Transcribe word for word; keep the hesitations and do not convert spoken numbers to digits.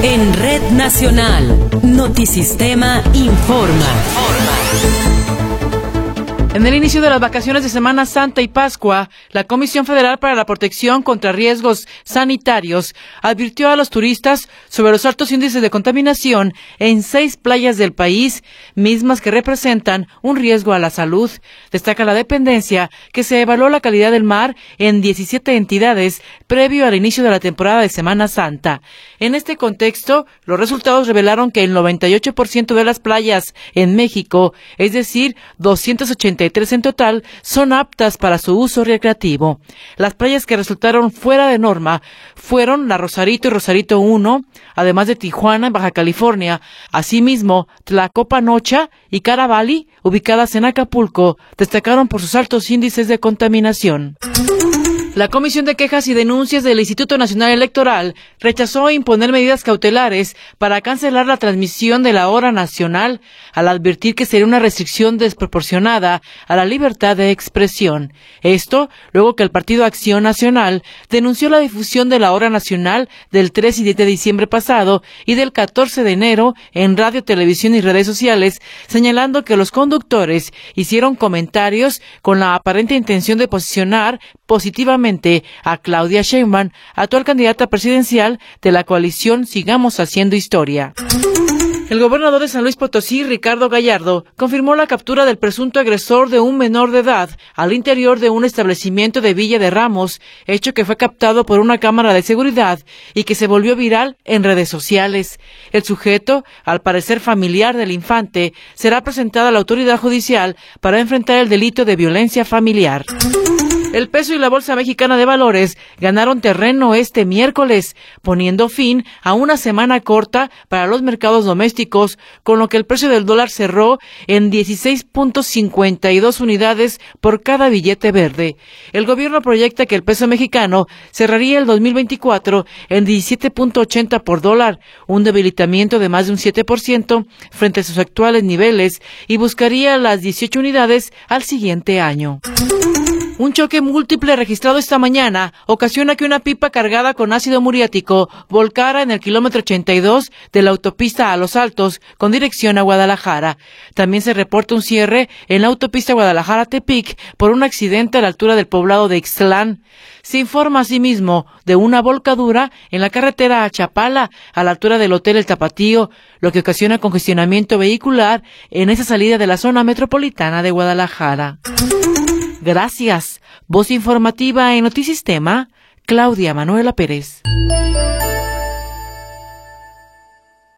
En Red Nacional, Notisistema informa. En el inicio de las vacaciones de Semana Santa y Pascua, la Comisión Federal para la Protección contra Riesgos Sanitarios advirtió a los turistas sobre los altos índices de contaminación en seis playas del país, mismas que representan un riesgo a la salud. Destaca la dependencia que se evaluó la calidad del mar en diecisiete entidades previo al inicio de la temporada de Semana Santa. En este contexto, los resultados revelaron que el noventa y ocho por ciento de las playas en México, es decir, doscientas ochenta y tres en total, son aptas para su uso recreativo. Las playas que resultaron fuera de norma fueron la Rosarito y Rosarito uno, además de Tijuana, en Baja California. Asimismo, Tlacopanocha y Caravali, ubicadas en Acapulco, destacaron por sus altos índices de contaminación. La Comisión de Quejas y Denuncias del Instituto Nacional Electoral rechazó imponer medidas cautelares para cancelar la transmisión de la hora nacional, al advertir que sería una restricción desproporcionada a la libertad de expresión. Esto, luego que el Partido Acción Nacional denunció la difusión de la hora nacional del tres y diez de diciembre pasado y del catorce de enero en radio, televisión y redes sociales, señalando que los conductores hicieron comentarios con la aparente intención de posicionar positivamente a Claudia Sheinbaum, actual candidata presidencial de la coalición Sigamos Haciendo Historia. El gobernador de San Luis Potosí, Ricardo Gallardo, confirmó la captura del presunto agresor de un menor de edad al interior de un establecimiento de Villa de Ramos, hecho que fue captado por una cámara de seguridad y que se volvió viral en redes sociales. El sujeto, al parecer familiar del infante, será presentado a la autoridad judicial para enfrentar el delito de violencia familiar. El peso y la Bolsa Mexicana de Valores ganaron terreno este miércoles, poniendo fin a una semana corta para los mercados domésticos, con lo que el precio del dólar cerró en dieciséis punto cincuenta y dos unidades por cada billete verde. El gobierno proyecta que el peso mexicano cerraría el dos mil veinticuatro en diecisiete punto ochenta por dólar, un debilitamiento de más de un siete por ciento frente a sus actuales niveles, y buscaría las dieciocho unidades al siguiente año. Un choque múltiple registrado esta mañana ocasiona que una pipa cargada con ácido muriático volcara en el kilómetro ochenta y dos de la autopista a Los Altos con dirección a Guadalajara. También se reporta un cierre en la autopista Guadalajara-Tepic por un accidente a la altura del poblado de Ixtlán. Se informa asimismo de una volcadura en la carretera a Chapala, a la altura del Hotel El Tapatío, lo que ocasiona congestionamiento vehicular en esa salida de la zona metropolitana de Guadalajara. Gracias. Voz informativa en Notisistema, Claudia Manuela Pérez.